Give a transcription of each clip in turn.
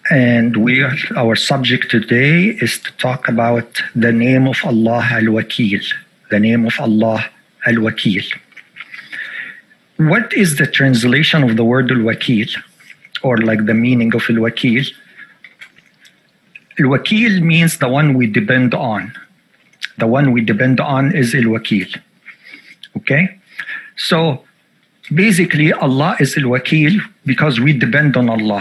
And our subject today is to talk about the name of Allah Al-Wakil. The name of Allah Al-Wakil. What is the translation of the word Al-Wakil? Or like the meaning of Al-Wakil? Al-Wakil means the one we depend on. The one we depend on is Al-Wakil. Okay? So basically Allah is Al-Wakil because we depend on Allah.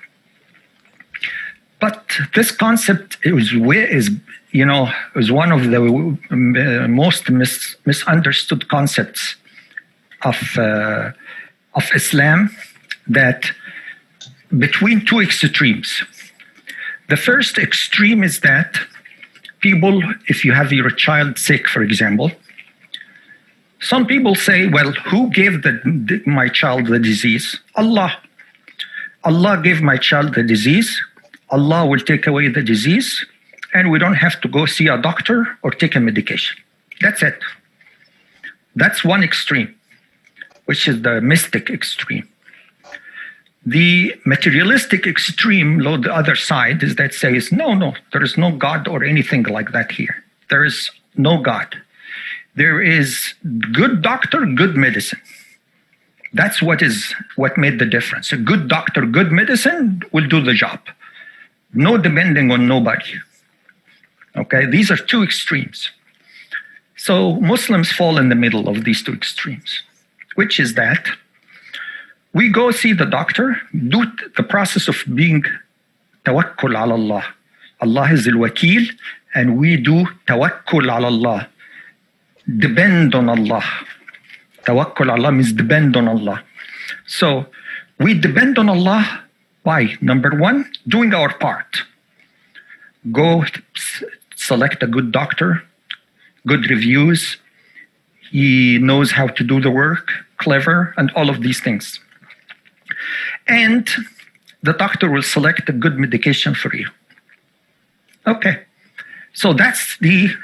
But this concept is one of the most misunderstood concepts of Islam, that between two extremes. The first extreme is that people, if you have your child sick, for example, some people say, well, who gave my child the disease? Allah. Allah gave my child the disease. Allah will take away the disease, and we don't have to go see a doctor or take a medication. That's it. That's one extreme, which is the mystic extreme. The materialistic extreme, the other side, is that says, no, there is no God or anything like that here. There is no God. There is good doctor, good medicine. That's what made the difference. A good doctor, good medicine will do the job. No depending on nobody. Okay, these are two extremes. So Muslims fall in the middle of these two extremes, which is that we go see the doctor, do the process of being tawakkul ala Allah. Allah is al-wakil, and we do tawakkul ala Allah. Depend on Allah. Tawakkul ala Allah means depend on Allah. So we depend on Allah by, number one, doing our part. Go select a good doctor, good reviews. He knows how to do the work, clever, and all of these things. And the doctor will select a good medication for you. Okay, so that's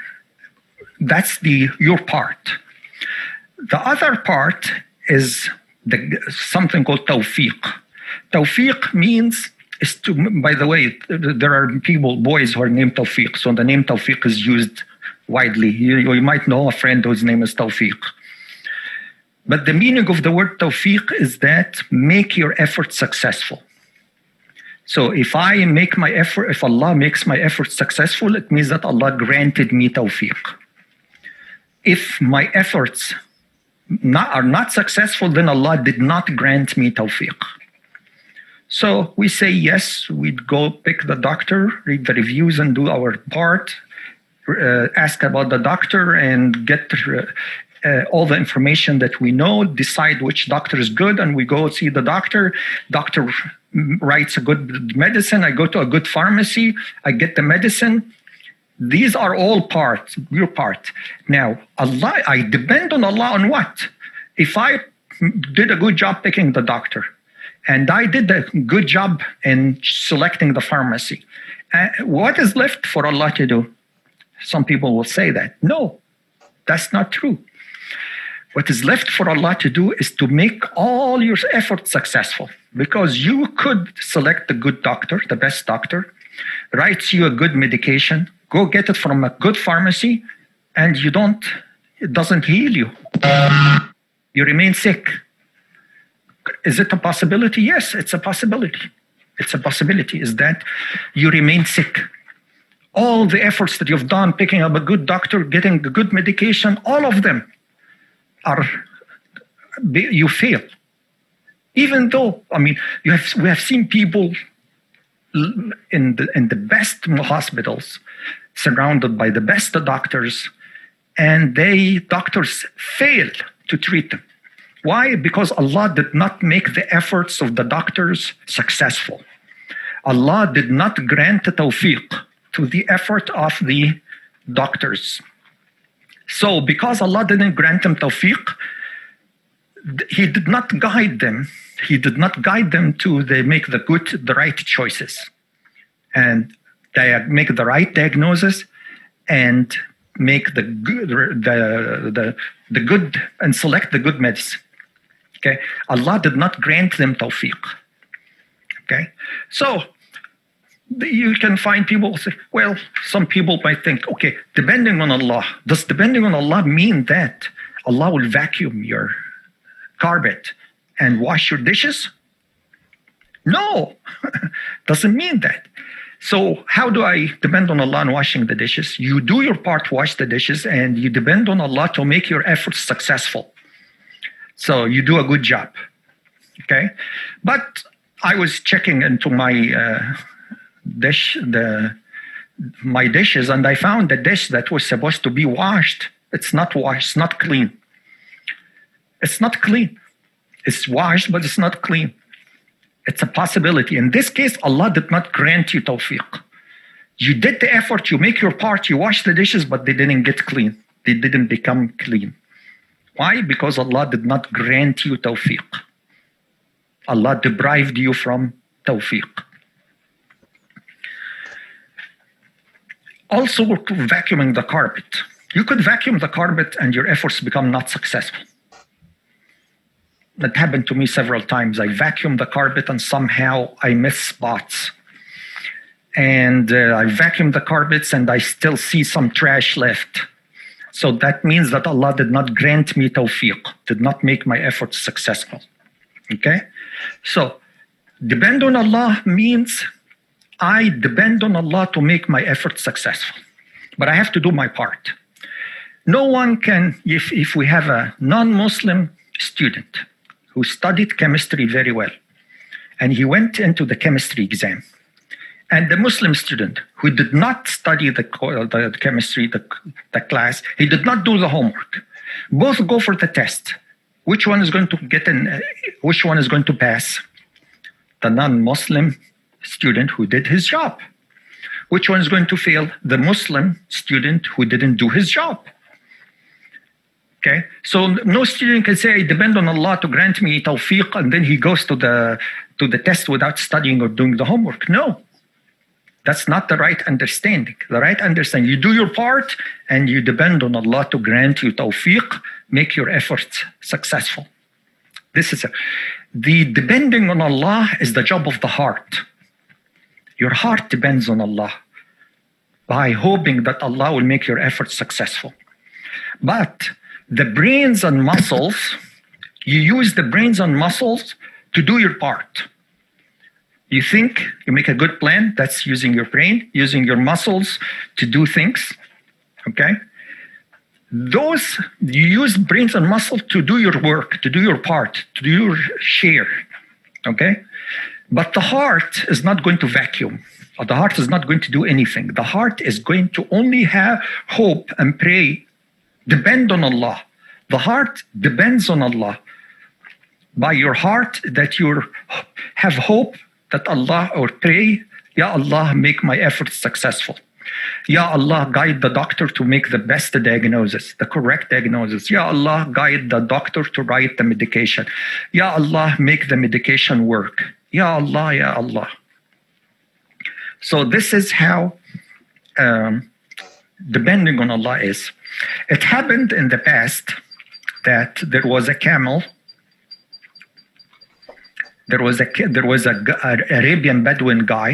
your part. The other part is something called tawfiq. Tawfiq means, by the way, there are boys who are named Tawfiq, so the name Tawfiq is used widely. You might know a friend whose name is Tawfiq. But the meaning of the word Tawfiq is that make your effort successful. So if Allah makes my effort successful, it means that Allah granted me Tawfiq. If my efforts are not successful, then Allah did not grant me Tawfiq. So we say yes, we'd go pick the doctor, read the reviews and do our part, ask about the doctor and get all the information that we know, decide which doctor is good, and we go see the doctor. Doctor writes a good medicine, I go to a good pharmacy, I get the medicine. These are all your part. Now, Allah, I depend on Allah on what? If I did a good job picking the doctor, and I did a good job in selecting the pharmacy, what is left for Allah to do? Some people will say that. No, that's not true. What is left for Allah to do is to make all your efforts successful, because you could select the good doctor, the best doctor, writes you a good medication, go get it from a good pharmacy, and it doesn't heal you. You remain sick. Is it a possibility? Yes, it's a possibility. It's a possibility, is that you remain sick. All the efforts that you've done, picking up a good doctor, getting a good medication, all of them you fail. Even though, we have seen people in the best hospitals, surrounded by the best doctors, and doctors fail to treat them. Why? Because Allah did not make the efforts of the doctors successful. Allah did not grant tawfiq to the effort of the doctors. So because Allah didn't grant them tawfiq, He did not guide them. He did not guide them to make the right choices, and they make the right diagnosis, and make the good and select the good medicine. Okay, Allah did not grant them tawfiq. Okay, so You can find people say, well, some people might think, okay, depending on Allah. Does depending on Allah mean that Allah will vacuum your carpet and wash your dishes? No, doesn't mean that. So how do I depend on Allah in washing the dishes? You do your part to wash the dishes, and you depend on Allah to make your efforts successful. So you do a good job, okay? But I was checking into my my dishes, and I found the dish that was supposed to be washed. It's not washed, it's not clean. It's not clean. It's washed, but it's not clean. It's a possibility. In this case, Allah did not grant you tawfiq. You did the effort, you make your part, you wash the dishes, but they didn't get clean. They didn't become clean. Why? Because Allah did not grant you tawfiq. Allah deprived you from tawfiq. Also, vacuuming the carpet. You could vacuum the carpet and your efforts become not successful. That happened to me several times. I vacuumed the carpet and somehow I miss spots. And I vacuumed the carpets and I still see some trash left. So that means that Allah did not grant me tawfiq, did not make my efforts successful. Okay? So, depend on Allah means I depend on Allah to make my efforts successful. But I have to do my part. No one can, if we have a non-Muslim student who studied chemistry very well, and he went into the chemistry exam, and the Muslim student who did not study the chemistry, the class, he did not do the homework. Both go for the test. Which one is going to get in? Which one is going to pass? The non-Muslim student who did his job. Which one is going to fail? The Muslim student who didn't do his job. Okay, so no student can say, I depend on Allah to grant me tawfiq, and then he goes to the test without studying or doing the homework. No, that's not the right understanding. The right understanding, you do your part and you depend on Allah to grant you tawfiq, make your efforts successful. This is the depending on Allah is the job of the heart. Your heart depends on Allah by hoping that Allah will make your efforts successful. But the brains and muscles, you use the brains and muscles to do your part. You think, you make a good plan, that's using your brain, using your muscles to do things, okay? Those, you use brains and muscles to do your work, to do your part, to do your share, okay? But the heart is not going to vacuum. The heart is not going to do anything. The heart is going to only have hope and pray, depend on Allah. The heart depends on Allah. By your heart that you have hope that Allah, or pray, Ya Allah, make my efforts successful. Ya Allah, guide the doctor to make the best diagnosis, the correct diagnosis. Ya Allah, guide the doctor to write the medication. Ya Allah, make the medication work. Ya Allah, Ya Allah. So this is how depending on Allah is. It happened in the past that there was a camel. There was an Arabian Bedouin guy,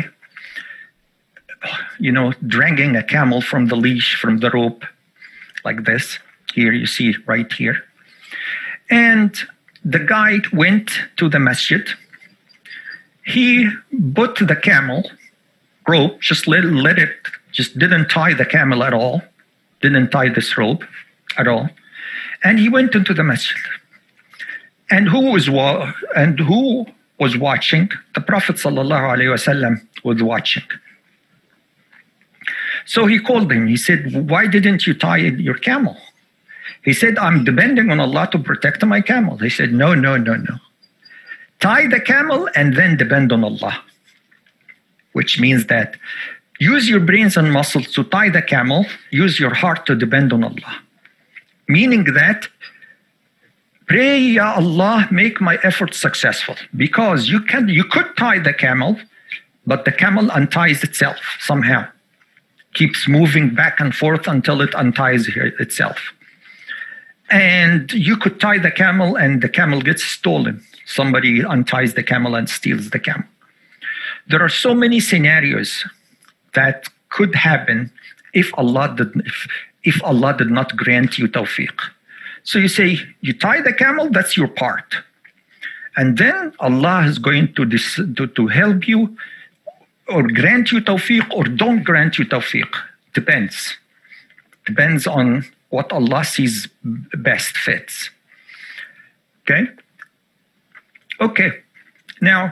dragging a camel from the leash, from the rope, like this. Here you see right here. And the guy went to the masjid. He put the camel rope, just let it, just didn't tie the camel at all, didn't tie this rope at all. And he went into the masjid. And who was watching? The Prophet ﷺ was watching. So he called him. He said, why didn't you tie your camel? He said, I'm depending on Allah to protect my camel. He said, no. Tie the camel and then depend on Allah. Which means that use your brains and muscles to tie the camel, use your heart to depend on Allah. Meaning that, pray, Ya Allah, make my efforts successful. Because you could tie the camel, but the camel unties itself somehow. Keeps moving back and forth until it unties itself. And you could tie the camel and the camel gets stolen. Somebody unties the camel and steals the camel. There are so many scenarios that could happen if Allah did not grant you tawfiq. So you say, you tie the camel, that's your part. And then Allah is going to help you or grant you tawfiq or don't grant you tawfiq. Depends. Depends on what Allah sees best fits. Okay? Okay. Now,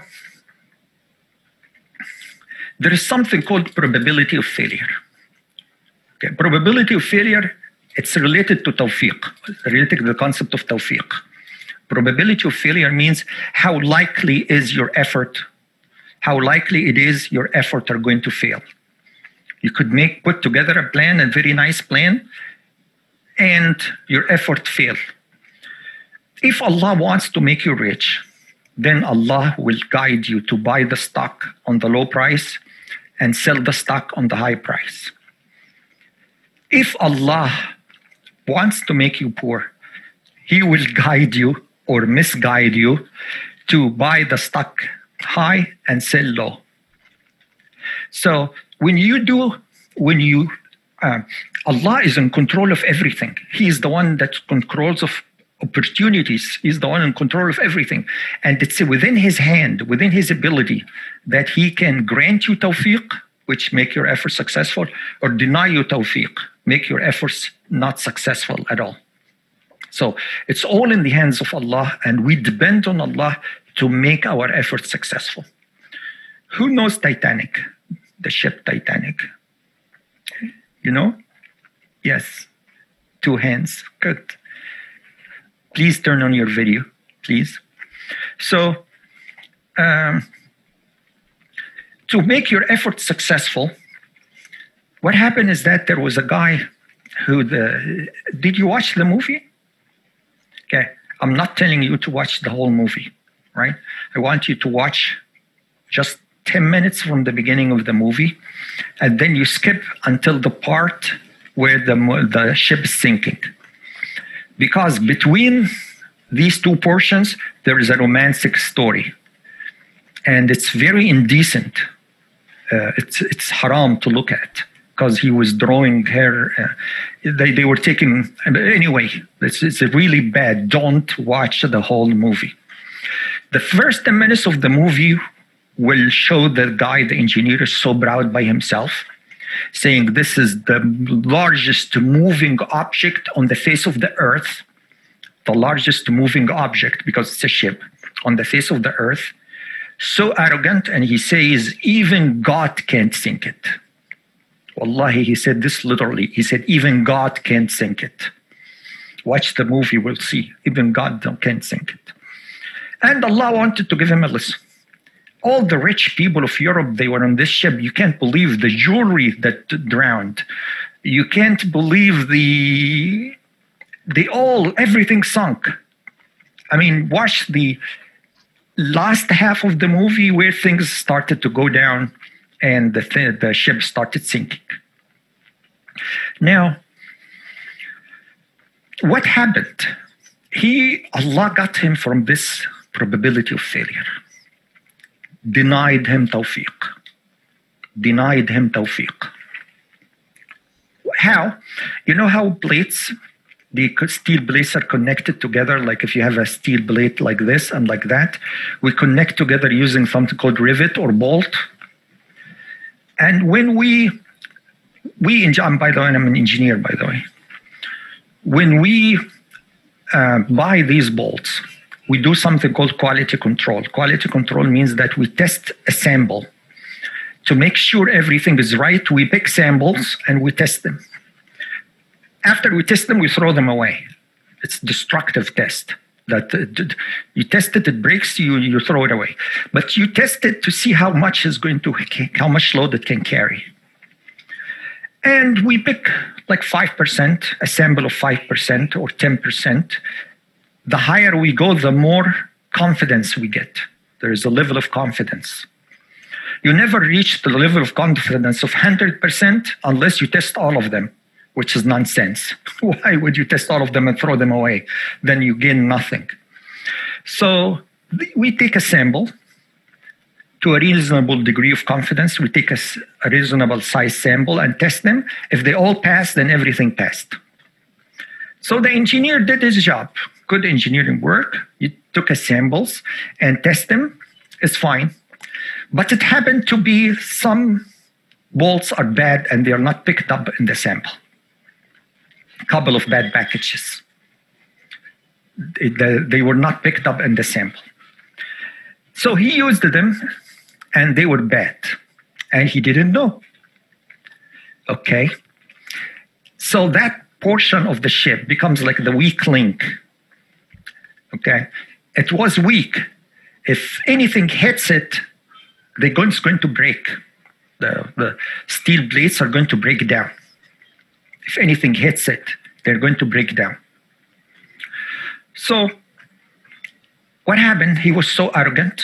there is something called probability of failure. Okay, probability of failure, it's related to tawfiq, related to the concept of tawfiq. Probability of failure means how likely is your effort, how likely it is your effort are going to fail. You could put together a plan, a very nice plan, and your effort fail. If Allah wants to make you rich, then Allah will guide you to buy the stock on the low price and sell the stock on the high price. If Allah wants to make you poor, He will guide you or misguide you to buy the stock high and sell low. So Allah is in control of everything. He is the one that controls of opportunities. He's the one in control of everything. And it's within His hand, within His ability, that He can grant you tawfiq, which make your efforts successful, or deny you tawfiq, make your efforts not successful at all. So it's all in the hands of Allah, and we depend on Allah to make our efforts successful. Who knows Titanic? The ship Titanic. You know? Yes. 2 hands. Good. Please turn on your video, please. So, to make your efforts successful, what happened is that there was a guy who did you watch the movie? Okay, I'm not telling you to watch the whole movie, right? I want you to watch just 10 minutes from the beginning of the movie, and then you skip until the part where the ship is sinking. Because between these 2 portions, there is a romantic story. And it's very indecent. It's haram to look at, because he was drawing her. They were taking, anyway, it's really bad. Don't watch the whole movie. The first 10 minutes of the movie will show the guy, the engineer, is so proud by himself, saying this is the largest moving object on the face of the earth, the largest moving object, because it's a ship, on the face of the earth. So arrogant, and he says, even God can't sink it. Wallahi, he said this literally. He said, even God can't sink it. Watch the movie, we'll see. Even God can't sink it. And Allah wanted to give him a lesson. All the rich people of Europe, they were on this ship. You can't believe the jewelry that drowned. You can't believe everything sunk. I mean, watch the last half of the movie where things started to go down and the ship started sinking. Now, what happened? Allah got him from this probability of failure. Denied him tawfiq. Denied him tawfiq. How? You know how plates, the steel plates are connected together, like if you have a steel plate like this and like that, we connect together using something called rivet or bolt. And when by the way, I'm an engineer, by the way. When we buy these bolts, we do something called quality control. Quality control means that we test a sample. To make sure everything is right, we pick samples and we test them. After we test them, we throw them away. It's a destructive test. That you test it, it breaks, you throw it away. But you test it to see how much load it can carry. And we pick like 5%, a sample of 5% or 10%. The higher we go, the more confidence we get. There is a level of confidence. You never reach the level of confidence of 100% unless you test all of them, which is nonsense. Why would you test all of them and throw them away? Then you gain nothing. So we take a sample to a reasonable degree of confidence. We take a reasonable size sample and test them. If they all pass, then everything passed. So the engineer did his job. Good engineering work. He took his samples and test them. It's fine. But it happened to be some bolts are bad and they are not picked up in the sample. A couple of bad packages. They were not picked up in the sample. So he used them and they were bad. And he didn't know. Okay. So that portion of the ship becomes like the weak link. Okay. It was weak. If anything hits it, it's going to break. The steel plates are going to break down. If anything hits it, they're going to break down. So what happened? He was so arrogant.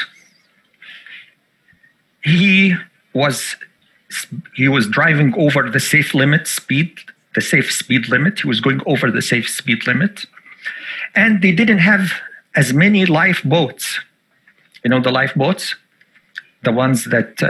He was driving over the safe speed limit. He was going over the safe speed limit. And they didn't have as many lifeboats. You know the lifeboats? The ones that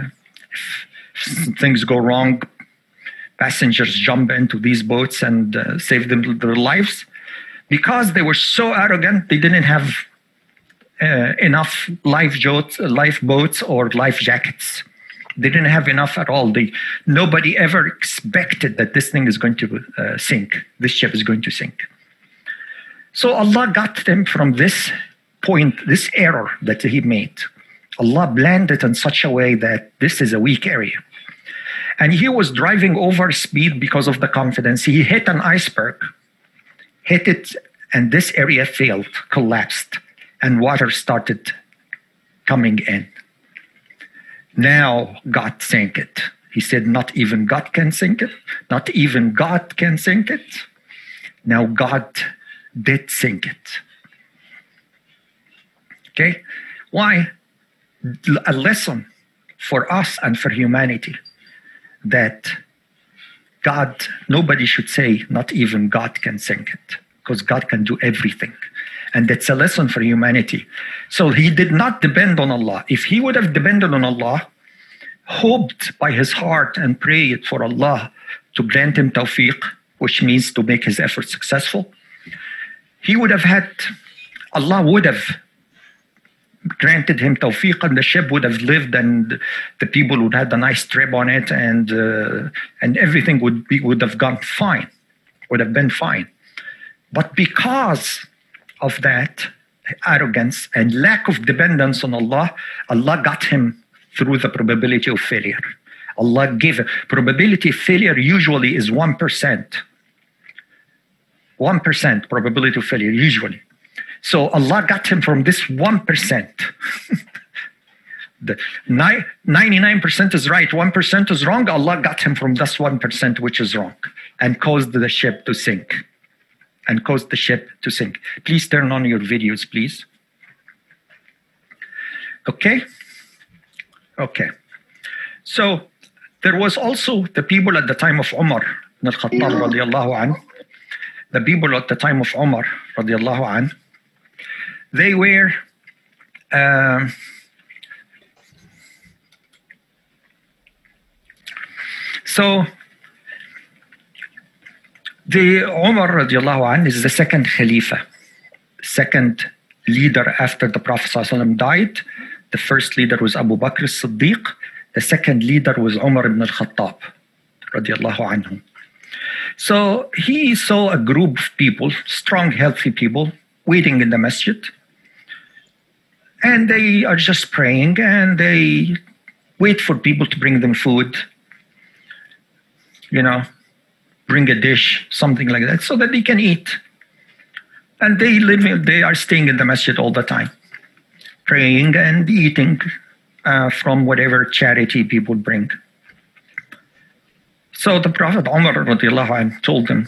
if things go wrong, passengers jump into these boats and save them their lives. Because they were so arrogant, they didn't have enough lifeboats or life jackets. They didn't have enough at all. Nobody ever expected that this thing is going to sink. This ship is going to sink. So Allah got them from this point, this error that he made. Allah planned it in such a way that this is a weak area. And he was driving over speed because of the confidence. He hit an iceberg, hit it, and this area failed, collapsed, and water started coming in. Now God sank it. He said, not even God can sink it. Not even God can sink it. Now God did sink it. Okay? Why? A lesson for us and for humanity that nobody should say, not even God can sink it, because God can do everything. And that's a lesson for humanity. So he did not depend on Allah. If he would have depended on Allah, hoped by his heart and prayed for Allah to grant him tawfiq, which means to make his effort successful, Allah would have granted him tawfiq and the ship would have lived and the people would have had a nice trip on it and everything would have gone fine, would have been fine. But because of that arrogance and lack of dependence on Allah, Allah got him through the probability of failure. Allah gave probability of failure usually is 1%. 1% probability of failure usually. So Allah got him from this 1%. The 99% is right, 1% is wrong. Allah got him from this 1% which is wrong and caused the ship to sink. Please turn on your videos, please. Okay? Okay. So there was also the people at the time of Umar ibn al-Khattab radiallahu anhu. The people at the time of Umar radiallahu anhu, they were the Umar radiallahu anhu is the second Khalifa, second leader after the Prophet ﷺ died. The first leader was Abu Bakr as-Siddiq. The second leader was Umar ibn al-Khattab radiallahu anhu. So he saw a group of people, strong, healthy people, waiting in the masjid. And they are just praying and they wait for people to bring them food, bring a dish, something like that, so that they can eat. And they are staying in the masjid all the time, praying and eating from whatever charity people bring. So the Prophet Umar radiallahu anh told them,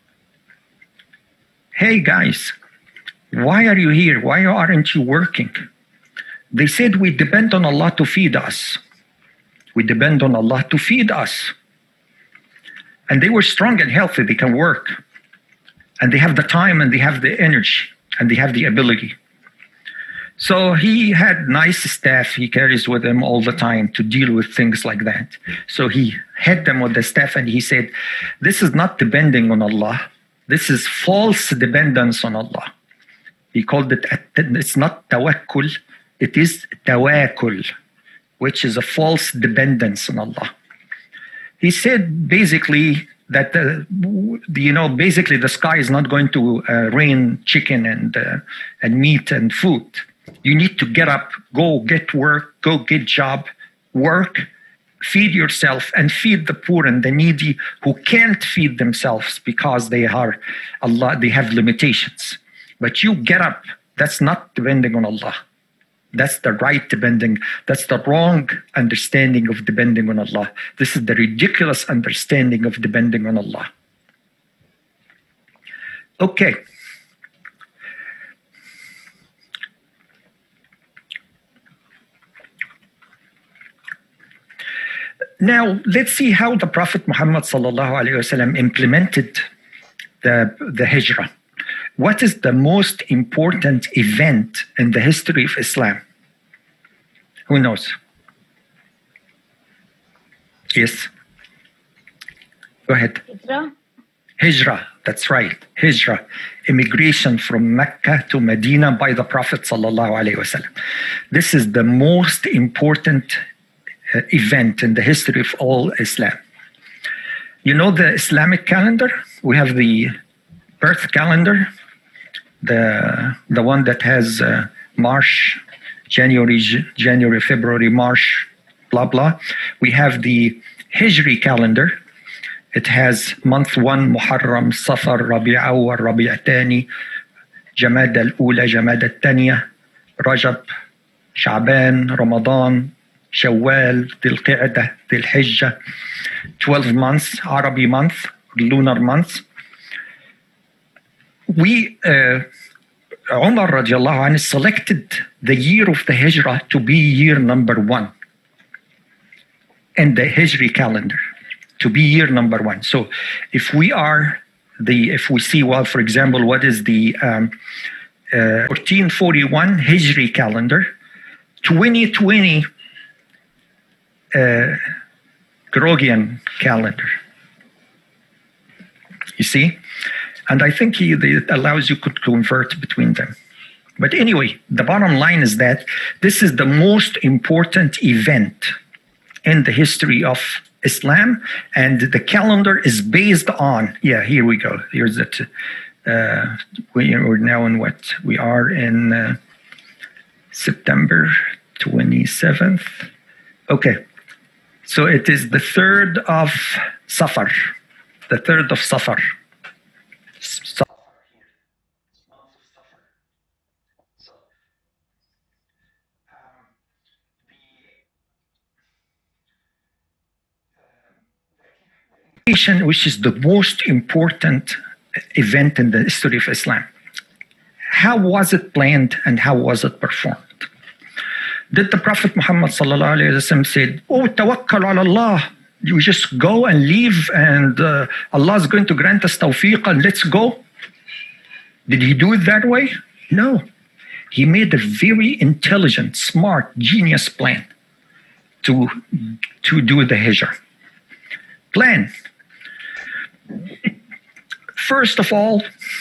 hey guys, why are you here? Why aren't you working? They said, we depend on Allah to feed us. We depend on Allah to feed us. And they were strong and healthy, they can work. And they have the time and they have the energy and they have the ability. So he had nice staff he carries with him all the time to deal with things like that. So he had them with the staff and he said, this is not depending on Allah. This is false dependence on Allah. He called it, it's not tawakkul, it is tawakkul, which is a false dependence on Allah. He said basically that, basically the sky is not going to rain chicken and meat and food. You need to get up, go get work, go get job, work, feed yourself, and feed the poor and the needy who can't feed themselves because they have limitations. But you get up. That's not depending on Allah. That's the right depending. That's the wrong understanding of depending on Allah. This is the ridiculous understanding of depending on Allah. Okay. Now, let's see how the Prophet Muhammad ﷺ implemented the Hijrah. What is the most important event in the history of Islam? Who knows? Yes? Go ahead. Hijrah. Hijrah, that's right. Hijrah, immigration from Mecca to Medina by the Prophet ﷺ. This is the most important event in the history of all Islam. You know the Islamic calendar? We have the birth calendar, the one that has March, January, February, March, blah, blah. We have the Hijri calendar. It has month 1, Muharram, Safar, Rabi' Awwal, Rabi' Thani, Jamad al-Ula, Jamad al-Thaniya, Rajab, Sha'ban, Ramadan, Shawwal, Dhul Qa'dah, Dhul Hijjah, 12 months, Arabi month, lunar month. Umar radiallahu anhu selected the year of the Hijrah to be year number 1 in the Hijri calendar, to be year number 1. So if we see, well, for example, what is the 1441 Hijri calendar, 2020 Gregorian calendar. You see? And I think it allows you to convert between them. But anyway, the bottom line is that this is the most important event in the history of Islam, and the calendar is based on, here we go. Here's it. We're now in what? We are in September 27th. Okay. So it is the 3rd of Safar. The 3rd of Safar. Which is the most important event in the history of Islam. How was it planned and how was it performed? Did the Prophet Muhammad ﷺ said, tawakkal ala Allah, you just go and leave and Allah is going to grant us tawfiq and let's go? Did he do it that way? No. He made a very intelligent, smart, genius plan to do the Hijrah. Plan. First of all,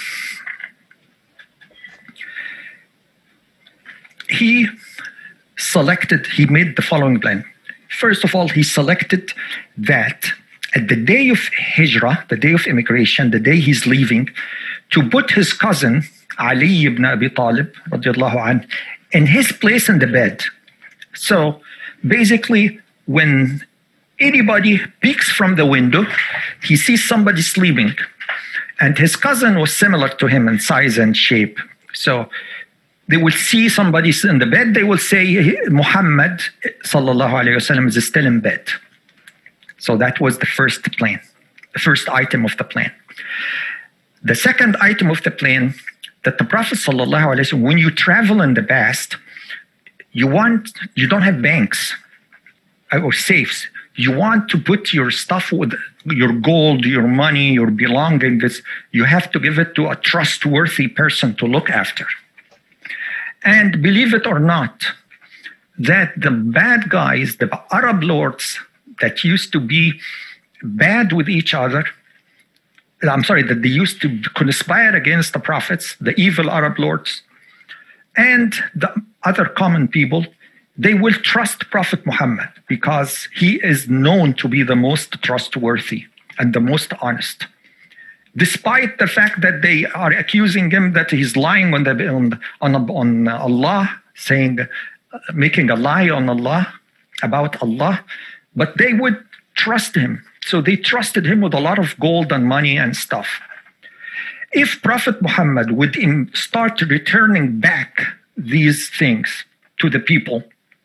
he made the following plan. First of all, he selected that at the day of Hijrah, the day of immigration, the day he's leaving, to put his cousin, Ali ibn Abi Talib, radiallahu anh, in his place in the bed. So basically, when anybody peeks from the window, he sees somebody sleeping. And his cousin was similar to him in size and shape. So they will see somebody in the bed, they will say, Muhammad sallallahu alayhi wasallam is still in bed. So that was the first plan, the first item of the plan. The second item of the plan, that the Prophet sallallahu alayhi wasallam, when you travel in the past, you don't have banks or safes. You want to put your stuff, with your gold, your money, your belongings, you have to give it to a trustworthy person to look after. And believe it or not, that the bad guys, the Arab lords that used to be bad with each other, that they used to conspire against the prophets, the evil Arab lords, and the other common people, they will trust Prophet Muhammad because he is known to be the most trustworthy and the most honest. Despite the fact that they are accusing him that he's lying on Allah, making a lie on Allah, about Allah, but they would trust him. So they trusted him with a lot of gold and money and stuff. If Prophet Muhammad would start returning back these things to the people,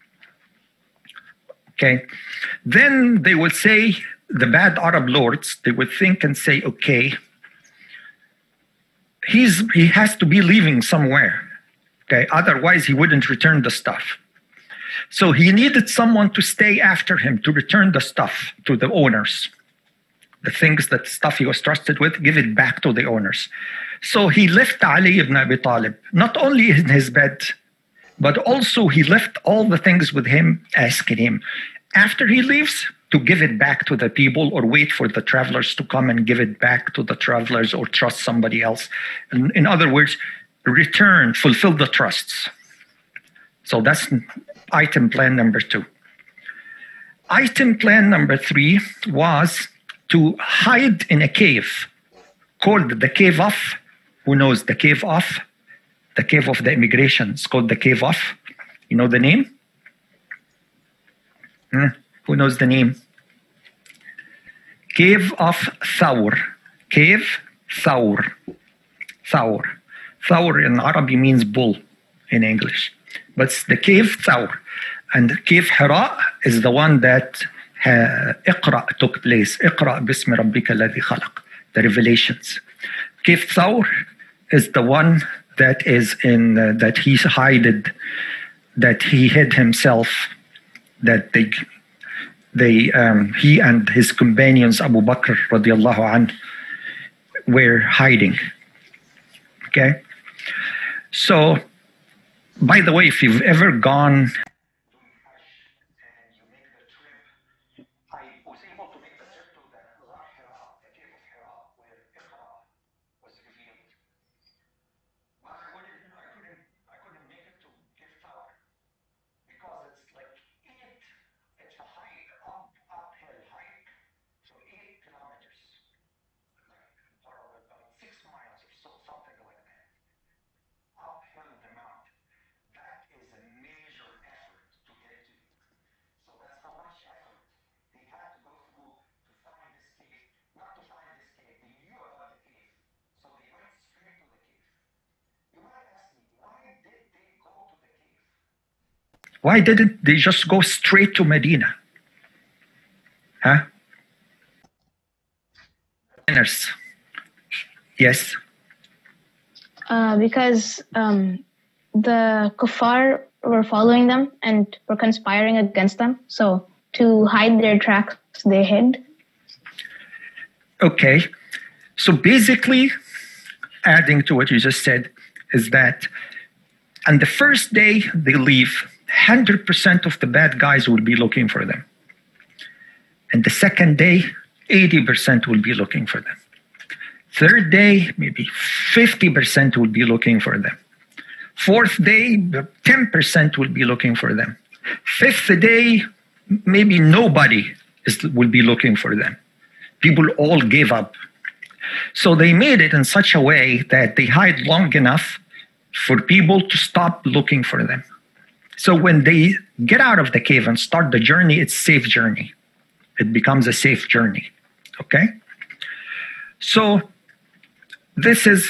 okay, then they would say, the bad Arab lords, they would think and say, okay, he has to be leaving somewhere, okay, otherwise he wouldn't return the stuff. So he needed someone to stay after him to return the stuff to the owners. The stuff he was trusted with, give it back to the owners. So he left Ali ibn Abi Talib, not only in his bed, but also he left all the things with him, asking him, after he leaves, to give it back to the people or wait for the travelers to come and give it back to the travelers or trust somebody else. In other words, return, fulfill the trusts. So that's item plan number 2. Item plan number 3 was to hide in a cave called the Cave of. Who knows the Cave of? The Cave of the Immigration. It's called the Cave of. You know the name? Who knows the name? Cave of Thawr. Cave Thawr. Thawr. Thawr in Arabic means bull in English. But it's the Cave Thawr. And Cave Hira is the one that Iqra took place. Iqra bismi rabbika alladhi khalaq. The revelations. Cave Thawr is the one that is in that he hid himself, that he and his companions Abu Bakr radiallahu anh were hiding. Okay, so by the way, if you've ever gone why didn't they just go straight to Medina? Huh? Yes? Because the kuffar were following them and were conspiring against them. So to hide their tracks, they hid. Okay. So basically, adding to what you just said, is that on the first day they leave, 100% of the bad guys will be looking for them. And the second day, 80% will be looking for them. Third day, maybe 50% will be looking for them. Fourth day, 10% will be looking for them. Fifth day, maybe nobody will be looking for them. People all gave up. So they made it in such a way that they hide long enough for people to stop looking for them. So when they get out of the cave and start the journey, it's a safe journey. It becomes a safe journey, okay? So this is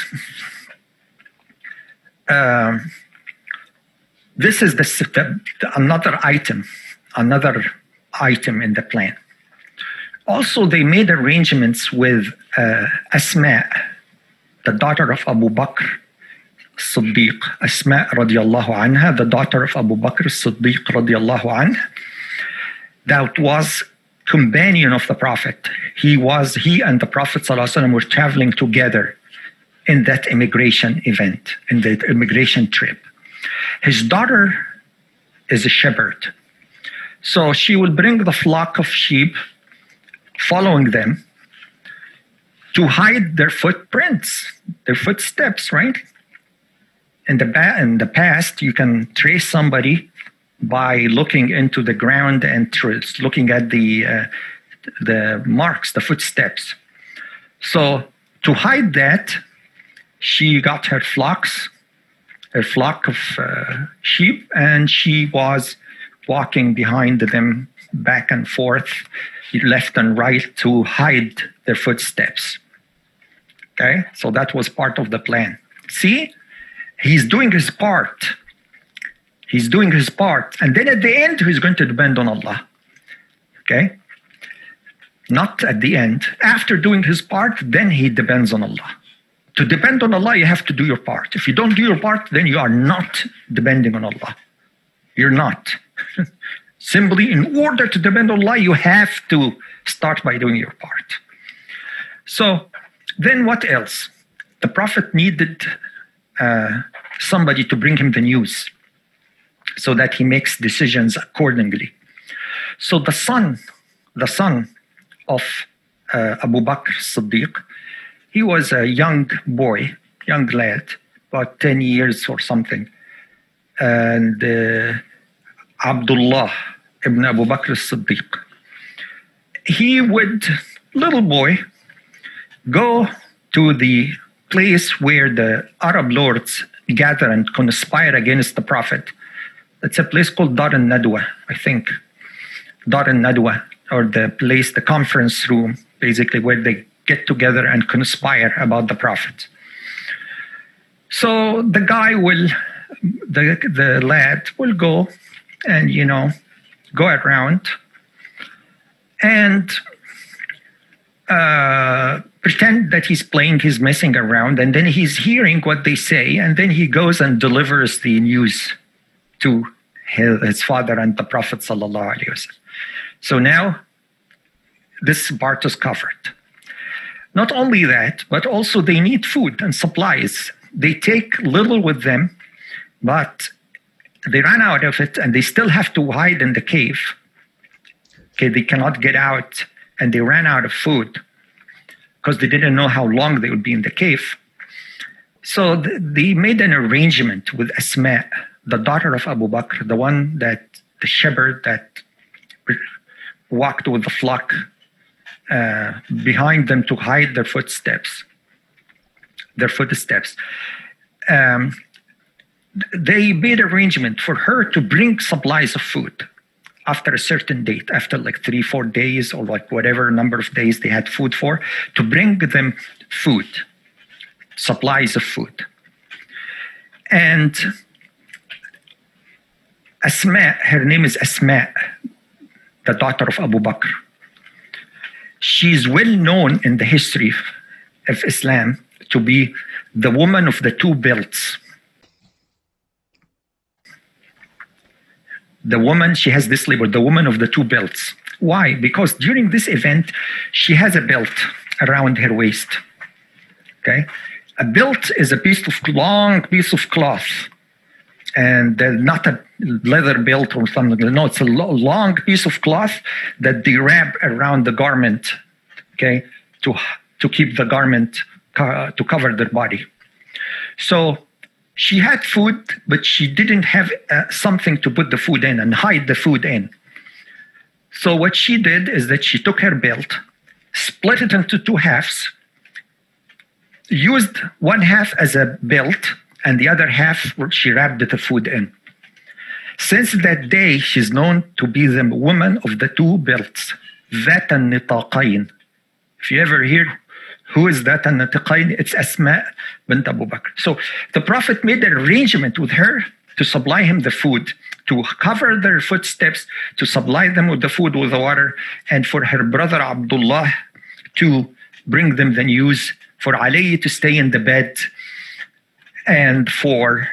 another item in the plan. Also, they made arrangements with Asma, the daughter of Abu Bakr Siddiq, Asma radiallahu anha, the daughter of Abu Bakr Siddiq radiallahu anha, that was companion of the Prophet. He and the Prophet sallallahu alaihi wasallam were traveling together in that immigration event, in the immigration trip. His daughter is a shepherd. So she will bring the flock of sheep, following them, to hide their footprints, their footsteps, right? In the past, you can trace somebody by looking into the ground and looking at the marks, the footsteps. So to hide that, she got her flock of sheep, and she was walking behind them back and forth, left and right, to hide their footsteps. Okay, so that was part of the plan. See, he's doing his part. He's doing his part. And then at the end, he's going to depend on Allah. Okay? Not at the end. After doing his part, then he depends on Allah. To depend on Allah, you have to do your part. If you don't do your part, then you are not depending on Allah. You're not. Simply, in order to depend on Allah, you have to start by doing your part. So, then what else? The Prophet needed somebody to bring him the news so that he makes decisions accordingly. So the son of Abu Bakr Siddiq, he was a young boy, young lad, about 10 years or something. And Abdullah ibn Abu Bakr Siddiq, he would, little boy, go to the place where the Arab lords gather and conspire against the Prophet. It's a place called Dar al-Nadwa, I think. Dar al-Nadwa, or the place, the conference room, basically, where they get together and conspire about the Prophet. So the guy will, the lad will go and, go around and pretend that he's messing around, and then he's hearing what they say, and then he goes and delivers the news to his father and the Prophet sallallahu alaihi wasallam. So now this part is covered. Not only that, but also they need food and supplies. They take little with them, but they ran out of it, and they still have to hide in the cave. Okay, they cannot get out, and they ran out of food because they didn't know how long they would be in the cave. So they made an arrangement with Asma, the daughter of Abu Bakr, the shepherd that walked with the flock behind them to hide their footsteps. They made arrangement for her to bring supplies of food after a certain date, after like 3-4 days, or like whatever number of days they had food for, to bring them food, supplies of food. And Asma, her name is Asma, the daughter of Abu Bakr. She's well known in the history of Islam to be the woman of the two belts. The woman, she has this label, the woman of the two belts. Why? Because during this event, she has a belt around her waist. Okay? A belt is a long piece of cloth, and not a leather belt or something. No, it's a long piece of cloth that they wrap around the garment, okay, to keep the garment, to cover their body. So she had food, but she didn't have something to put the food in and hide the food in. So what she did is that she took her belt, split it into two halves, used one half as a belt, and the other half she wrapped the food in. Since that day, she's known to be the woman of the two belts, ذات النطاقين. If you ever hear who is that النطاقين, it's Asma bint Abu Bakr. So the Prophet made an arrangement with her to supply him the food, to cover their footsteps, to supply them with the food, with the water, and for her brother Abdullah to bring them the news, for Ali to stay in the bed, and for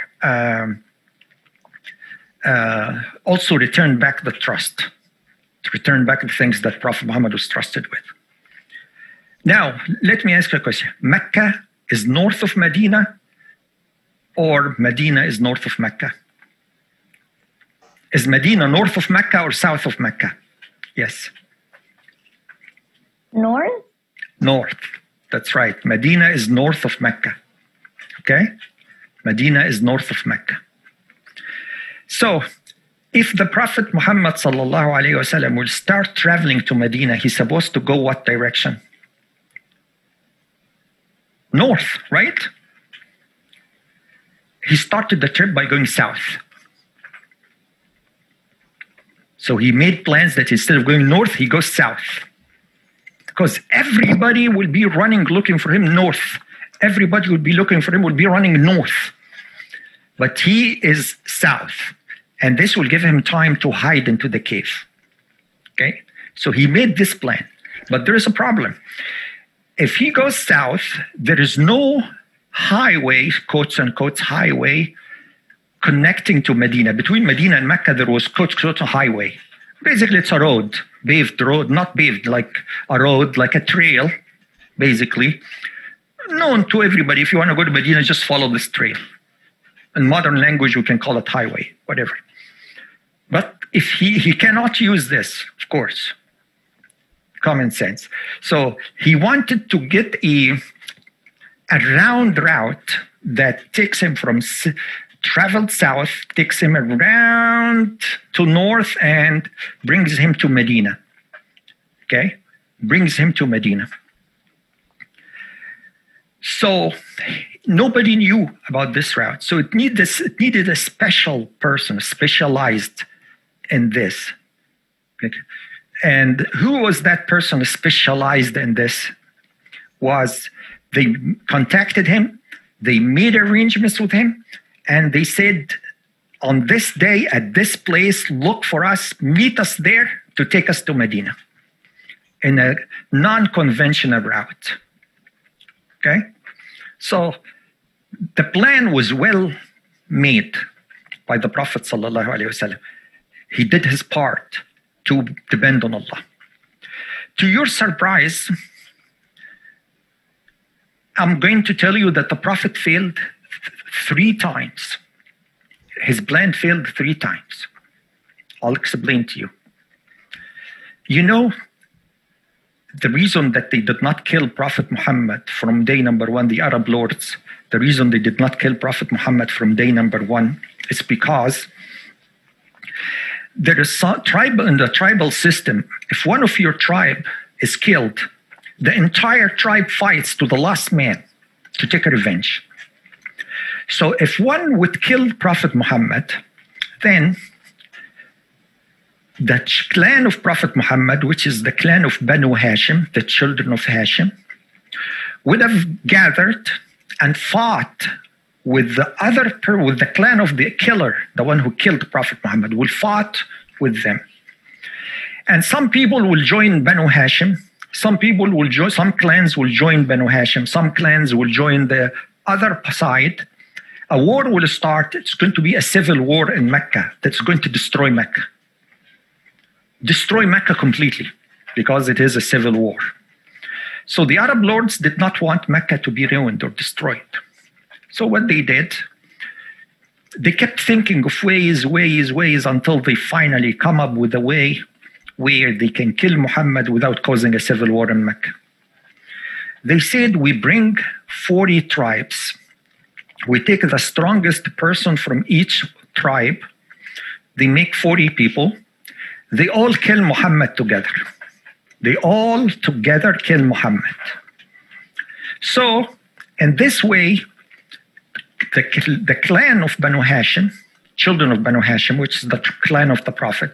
also return back the trust, to return back the things that Prophet Muhammad was trusted with. Now, let me ask you a question. Mecca is north of Medina, or Medina is north of Mecca? Is Medina north of Mecca or south of Mecca? Yes. North? North. That's right. Medina is north of Mecca. Okay? Medina is north of Mecca. So, if the Prophet Muhammad sallallahu alaihi wasallam will start traveling to Medina, he's supposed to go what direction? North, right? He started the trip by going south. So he made plans that instead of going north, he goes south. Because everybody will be running, looking for him north. Everybody will be looking for him, will be running north. But he is south. And this will give him time to hide into the cave. Okay? So he made this plan. But there is a problem. If he goes south, there is no highway, quotes unquote, highway, connecting to Medina. Between Medina and Mecca, there was quote unquote highway. Basically, it's a road, paved road, not paved, like a road, like a trail, basically. Known to everybody. If you want to go to Medina, just follow this trail. In modern language, we can call it highway, whatever. But if he cannot use this, of course, common sense. So he wanted to get a round route that takes him from traveled south, takes him around to north and brings him to Medina. Okay? Brings him to Medina. So nobody knew about this route. So it needed a special person, specialized in this. Okay? And who was that person specialized in this? They contacted him, they made arrangements with him, and they said, on this day, at this place, look for us, meet us there to take us to Medina in a non-conventional route. Okay? So the plan was well made by the Prophet sallallahu alaihi wasallam. He did his part to depend on Allah. To your surprise, I'm going to tell you that the Prophet failed 3 times. His plan failed 3 times. I'll explain to you. You know, the reason that they did not kill Prophet Muhammad from day number 1, the Arab lords, the reason they did not kill Prophet Muhammad from day number 1 is because there is in the tribal system, if one of your tribe is killed, the entire tribe fights to the last man to take a revenge. So if one would kill Prophet Muhammad, then the clan of Prophet Muhammad, which is the clan of Banu Hashim, the children of Hashim, would have gathered and fought with the clan of the killer, the one who killed Prophet Muhammad, will fought with them. And some people will join Banu Hashim, some clans will join Banu Hashim, some clans will join the other side. A war will start. It's going to be a civil war in Mecca that's going to destroy Mecca. Destroy Mecca completely, because it is a civil war. So the Arab lords did not want Mecca to be ruined or destroyed. So what they did, they kept thinking of ways until they finally come up with a way where they can kill Muhammad without causing a civil war in Mecca. They said, we bring 40 tribes. We take the strongest person from each tribe. They make 40 people. They all kill Muhammad together. They all together kill Muhammad. So, in this way, the clan of Banu Hashim, children of Banu Hashim, which is the clan of the Prophet,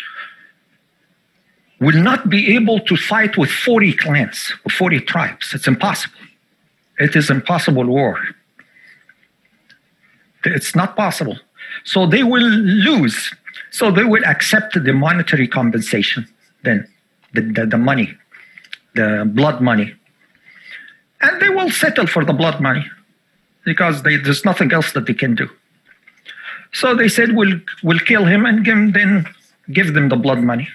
will not be able to fight with 40 clans or 40 tribes. It's impossible. It is impossible war. It's not possible. So they will lose. So they will accept the monetary compensation then, the money, the blood money. And they will settle for the blood money because there's nothing else that they can do. So they said, we'll kill him and then give them the blood money.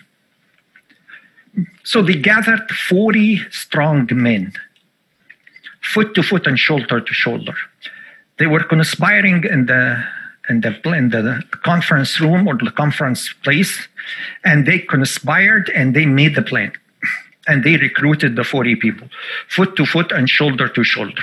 So they gathered 40 strong men, foot to foot and shoulder to shoulder. They were conspiring in the in the conference room or the conference place, and they conspired and they made the plan. And they recruited the 40 people, foot to foot and shoulder to shoulder.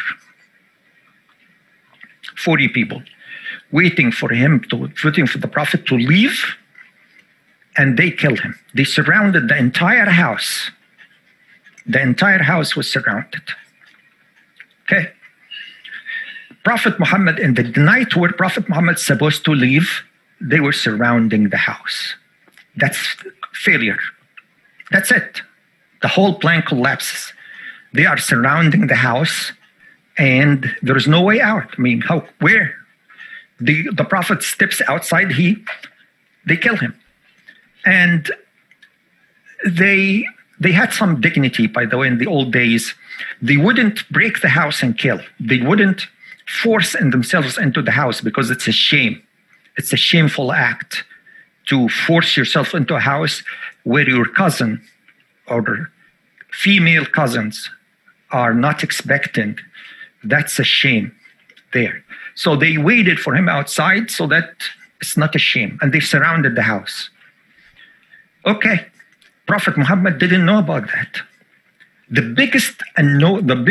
40 people waiting for the Prophet to leave, and they killed him. They surrounded the entire house. The entire house was surrounded. Okay. Prophet Muhammad, in the night where Prophet Muhammad is supposed to leave, they were surrounding the house. That's failure. That's it. The whole plan collapses. They are surrounding the house, and there is no way out. I mean, where? The Prophet steps outside, they kill him. And they had some dignity, by the way, in the old days. They wouldn't break the house and kill. They wouldn't force themselves into the house because it's a shame. It's a shameful act to force yourself into a house where your cousin or female cousins are not expecting. That's a shame there. So they waited for him outside so that it's not a shame. And they surrounded the house. Okay. Prophet Muhammad didn't know about that. The biggest unknown, the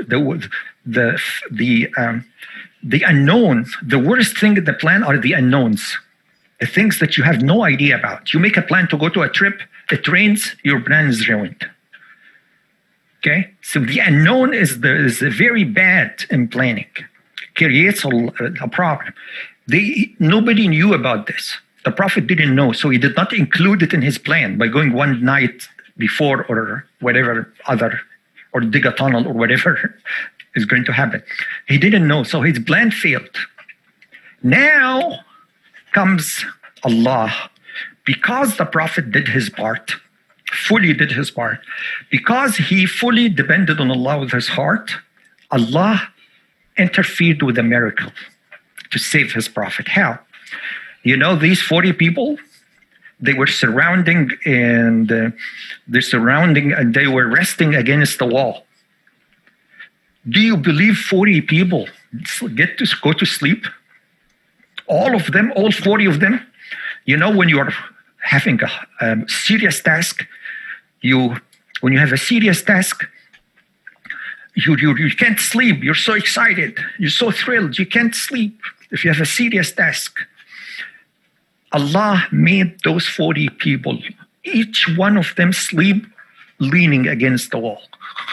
unknown, the worst thing in the plan are the unknowns, the things that you have no idea about. You make a plan to go to a trip, it rains, your plan is ruined. Okay, so the unknown is very bad in planning, creates a problem. Nobody knew about this. The Prophet didn't know, so he did not include it in his plan by going one night before or whatever or dig a tunnel or whatever is going to happen. He didn't know, so his plan failed. Now comes Allah. Because the Prophet did his part, fully did his part, because he fully depended on Allah with his heart, Allah interfered with a miracle to save his Prophet. How? You know, these 40 people, they were surrounding and they were resting against the wall. Do you believe 40 people get to go to sleep? All of them, all 40 of them? You know, when you are having a serious task, when you have a serious task, you can't sleep. You're so excited. You're so thrilled. You can't sleep if you have a serious task. Allah made those 40 people, each one of them sleep leaning against the wall.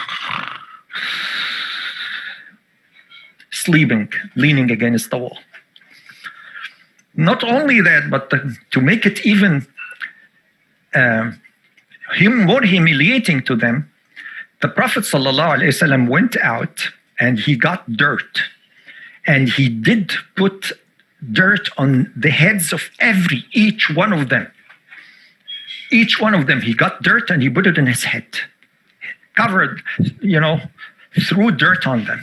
Sleeping, leaning against the wall. Not only that, but to make it even more humiliating to them, the Prophet ﷺ went out and he got dirt. And he did put dirt on the heads of each one of them. Each one of them, he got dirt and he put it in his head. Covered, threw dirt on them.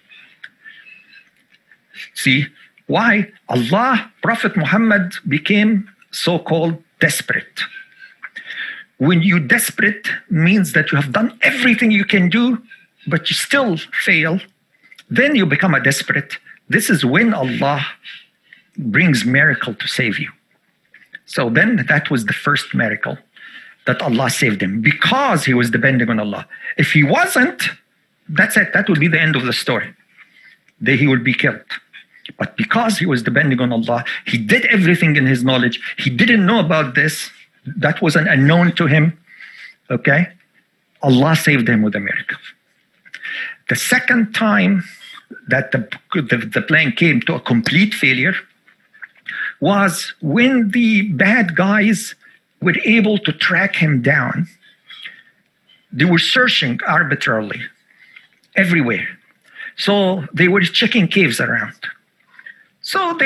See, why? Prophet Muhammad became so-called desperate. When you desperate means that you have done everything you can do, but you still fail, then you become a desperate. This is when Allah brings miracle to save you. So then that was the first miracle that Allah saved him because he was depending on Allah. If he wasn't, that's it. That would be the end of the story. He would be killed. But because he was depending on Allah, he did everything in his knowledge. He didn't know about this. That was an unknown to him. Okay? Allah saved him with a miracle. The second time that the plan came to a complete failure was when the bad guys were able to track him down. They were searching arbitrarily everywhere. So they were checking caves around. So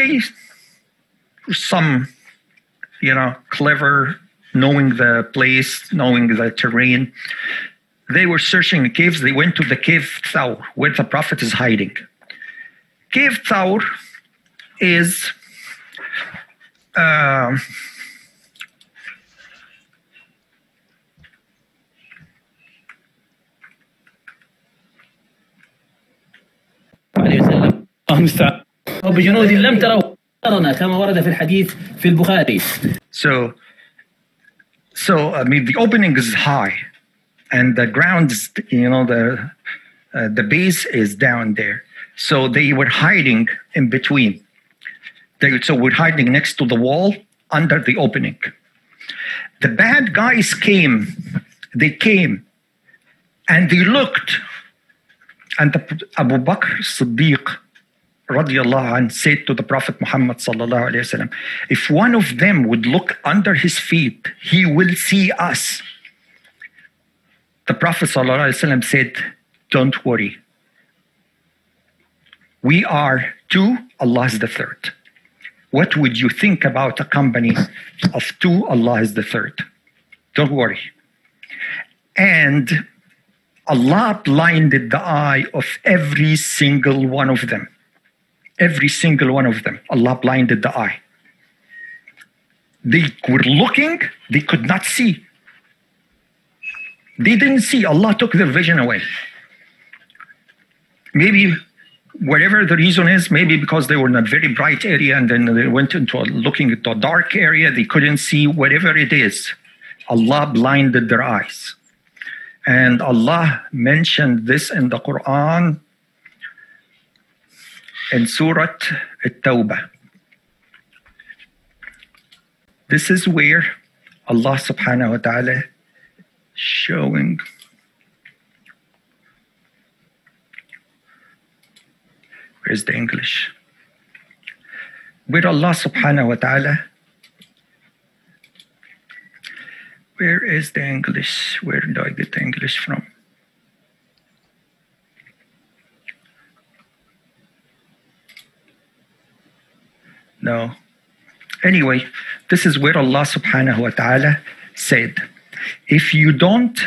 some clever, knowing the place, knowing the terrain, they were searching the caves. They went to the cave Thawr, where the Prophet is hiding. Cave Thawr is عليه وسلم. بجنود لم تروا كما ورد في الحديث في البخاري. So I mean, the opening is high, and the ground is, the base is down there. So they were hiding in between. So we're hiding next to the wall under the opening. The bad guys came. They came, and they looked. And Abu Bakr Siddiq radiallahu anh said to the Prophet Muhammad sallallahu alayhi wasallam, if one of them would look under his feet, he will see us. The Prophet sallallahu alayhi wasallam said, don't worry. We are two, Allah is the third. What would you think about a company of two, Allah is the third? Don't worry. And Allah blinded the eye of every single one of them. Every single one of them, Allah blinded the eye. They were looking, they could not see. They didn't see, Allah took their vision away. Maybe whatever the reason is, maybe because they were in a very bright area and then they went into looking at a dark area, they couldn't see, whatever it is. Allah blinded their eyes. And Allah mentioned this in the Quran in Surah At-Tawbah. This is where Allah subhanahu wa ta'ala showing where's the English? Where Allah subhanahu wa ta'ala, where is the English? Where do I get the English from? No. Anyway, this is where Allah subhanahu wa ta'ala said, if you don't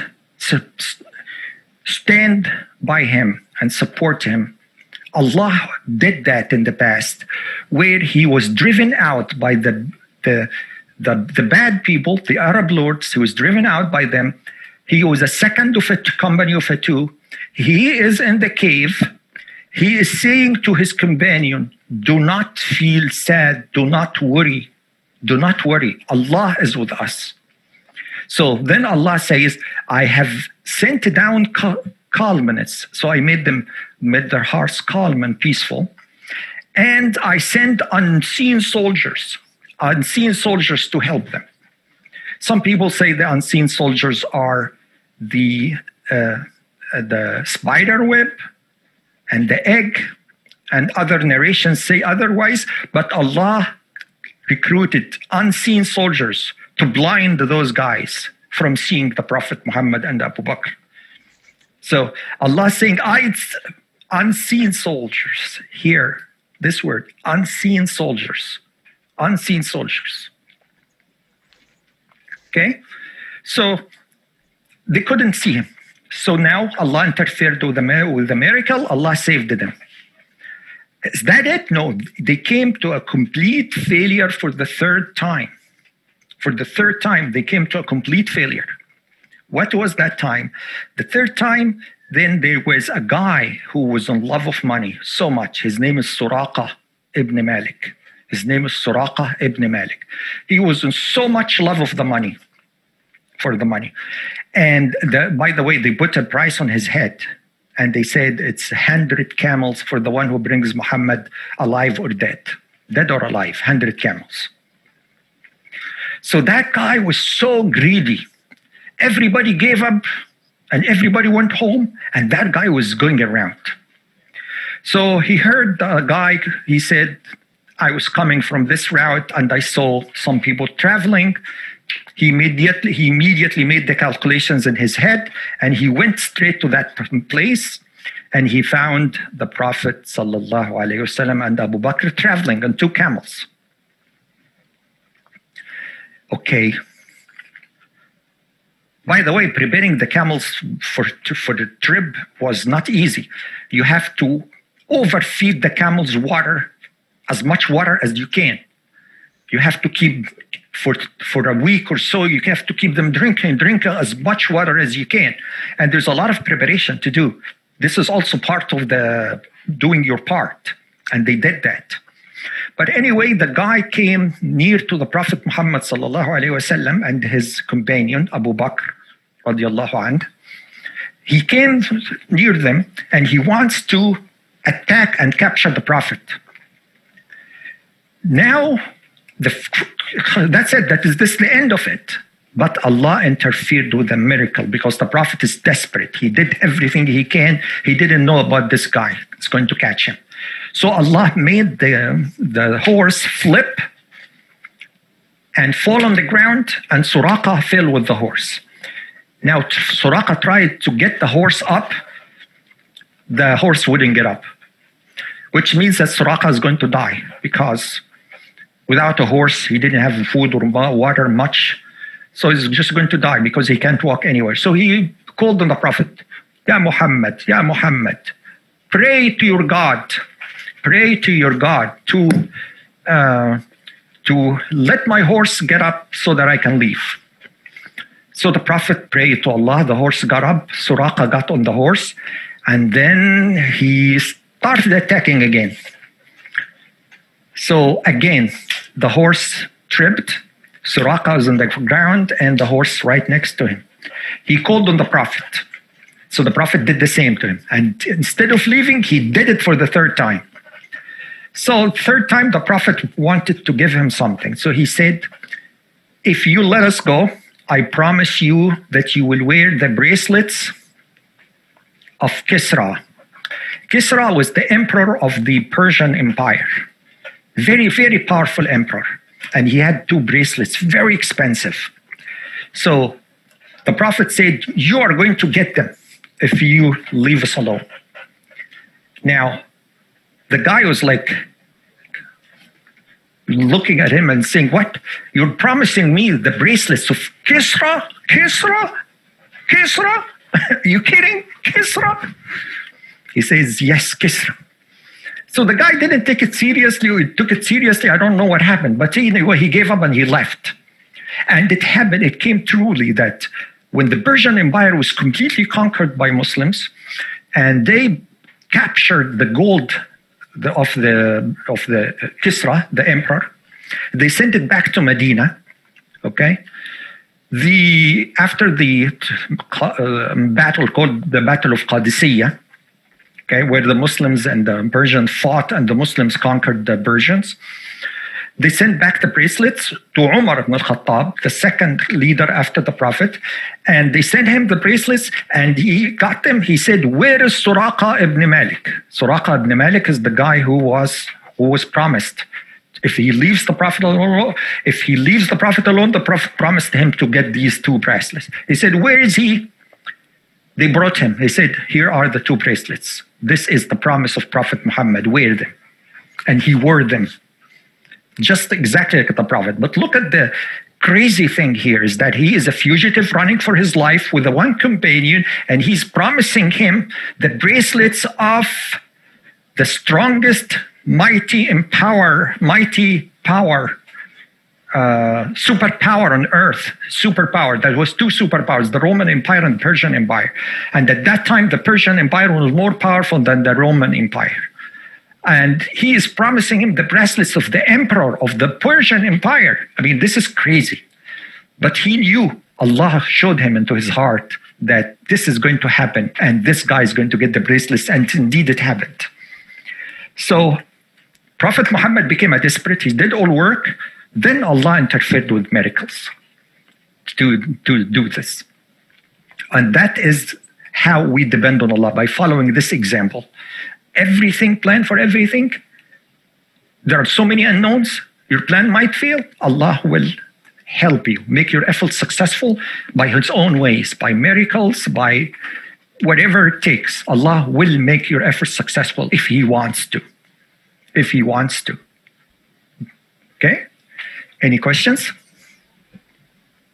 stand by him and support him, Allah did that in the past, where he was driven out by the bad people, the Arab lords. He was driven out by them. He was a second of a company of a two. He is in the cave. He is saying to his companion, do not feel sad, do not worry, do not worry. Allah is with us. So then Allah says, I have sent down calmness. So I made their hearts calm and peaceful. And I sent unseen soldiers to help them. Some people say the unseen soldiers are the spider web and the egg, and other narrations say otherwise, but Allah recruited unseen soldiers to blind those guys from seeing the Prophet Muhammad and Abu Bakr. So Allah is saying, unseen soldiers. Here, this word, unseen soldiers. Unseen soldiers. Okay? So they couldn't see him. So now Allah interfered with the miracle. Allah saved them. Is that it? No, they came to a complete failure for the third time. For the third time, they came to a complete failure. What was that time? The third time, then there was a guy who was in love of money so much. His name is Suraqa ibn Malik. His name is Suraqa ibn Malik. He was in so much love of the money, for the money. And by the way, they put a price on his head. And they said it's 100 camels for the one who brings Muhammad alive or dead or alive, 100 camels. So that guy was so greedy. Everybody gave up and everybody went home, and that guy was going around. So he heard the guy, he said, I was coming from this route and I saw some people traveling. He immediately made the calculations in his head, and he went straight to that place, and he found the Prophet sallallahu alaihi wasallam and Abu Bakr traveling on 2 camels. Okay. By the way, preparing the camels for the trip was not easy. You have to overfeed the camels water, as much water as you can. You have to keep, for a week or so, you have to keep them drinking as much water as you can. And there's a lot of preparation to do. This is also part of the doing your part. And they did that. But anyway, the guy came near to the Prophet Muhammad sallallahu alaihi wasallam and his companion Abu Bakr radiallahu anh. He came near them and he wants to attack and capture the Prophet. Now, that's it. That is the end of it. But Allah interfered with a miracle because the Prophet is desperate. He did everything he can. He didn't know about this guy. It's going to catch him. So Allah made the horse flip and fall on the ground, and Suraqa fell with the horse. Now, Suraqa tried to get the horse up. The horse wouldn't get up, which means that Suraqa is going to die because without a horse, he didn't have food or water much. So he's just going to die because he can't walk anywhere. So he called on the Prophet, Ya Muhammad, pray to your God. Pray to your God to let my horse get up so that I can leave. So the Prophet prayed to Allah. The horse got up. Suraqa got on the horse. And then he started attacking again. So again, the horse tripped. Suraqa was on the ground and the horse right next to him. He called on the Prophet. So the Prophet did the same to him. And instead of leaving, he did it for the third time. So third time, the Prophet wanted to give him something. So he said, if you let us go, I promise you that you will wear the bracelets of Kisra. Kisra was the emperor of the Persian Empire. Very, very powerful emperor. And he had 2 bracelets, very expensive. So the Prophet said, you are going to get them if you leave us alone. Now, the guy was like looking at him and saying, what? You're promising me the bracelets of Kisra? Kisra? Kisra? Are you kidding? Kisra? He says, yes, Kisra. So the guy didn't take it seriously. He took it seriously. I don't know what happened. But anyway, he gave up and he left. And it happened. It came truly that when the Persian Empire was completely conquered by Muslims and they captured the gold of the Kisra, the emperor, they sent it back to Medina. Okay? After the battle called the Battle of Qadisiyah, okay, where the Muslims and the Persians fought and the Muslims conquered the Persians, they sent back the bracelets to Umar ibn al-Khattab, the second leader after the Prophet, and they sent him the bracelets and he got them. He said, where is Suraqa ibn Malik? Suraqa ibn Malik is the guy who was promised. If he leaves the Prophet alone, the Prophet promised him to get these 2 bracelets. He said, where is he? They brought him. They said, here are the 2 bracelets. This is the promise of Prophet Muhammad. Wear them. And he wore them. Just exactly like the Prophet. But look at the crazy thing here is that he is a fugitive running for his life with a one companion, and he's promising him the bracelets of the strongest, mighty power, superpower on earth. Superpower. There was 2 superpowers, the Roman Empire and the Persian Empire. And at that time, the Persian Empire was more powerful than the Roman Empire. And he is promising him the bracelets of the emperor of the Persian Empire. I mean, this is crazy. But he knew, Allah showed him into his heart that this is going to happen and this guy is going to get the bracelets, and indeed it happened. So Prophet Muhammad became a desperate. He did all work. Then Allah interfered with miracles to do this. And that is how we depend on Allah, by following this example. Everything, plan for everything. There are so many unknowns. Your plan might fail. Allah will help you, make your efforts successful by His own ways, by miracles, by whatever it takes. Allah will make your efforts successful if He wants to. If He wants to. Okay? Any questions?